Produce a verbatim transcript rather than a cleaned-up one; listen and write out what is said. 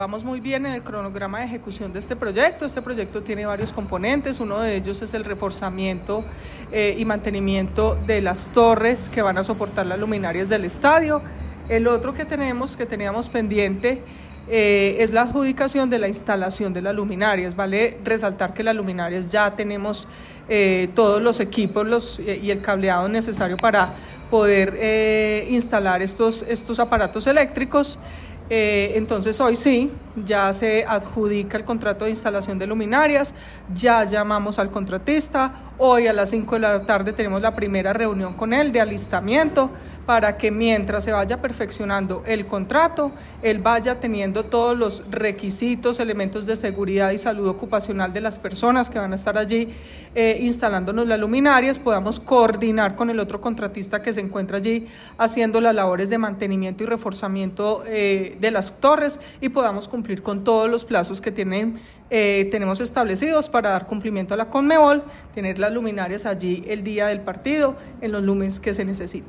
Vamos muy bien en el cronograma de ejecución de este proyecto. Este proyecto tiene varios componentes. Uno de ellos es el reforzamiento eh, y mantenimiento de las torres que van a soportar las luminarias del estadio. El otro que tenemos, que teníamos pendiente, eh, es la adjudicación de la instalación de las luminarias. Vale resaltar que las luminarias ya tenemos eh, todos los equipos los, eh, y el cableado necesario para poder eh, instalar estos, estos aparatos eléctricos. Eh, entonces hoy sí, ya se adjudica el contrato de instalación de luminarias, ya llamamos al contratista, hoy a las cinco de la tarde tenemos la primera reunión con él de alistamiento para que mientras se vaya perfeccionando el contrato, él vaya teniendo todos los requisitos, elementos de seguridad y salud ocupacional de las personas que van a estar allí eh, instalándonos las luminarias, podamos coordinar con el otro contratista que se encuentra allí haciendo las labores de mantenimiento y reforzamiento eh, de las torres y podamos cumplir con todos los plazos que tienen, eh, tenemos establecidos para dar cumplimiento a la Conmebol, tener las luminarias allí el día del partido en los lúmenes que se necesiten.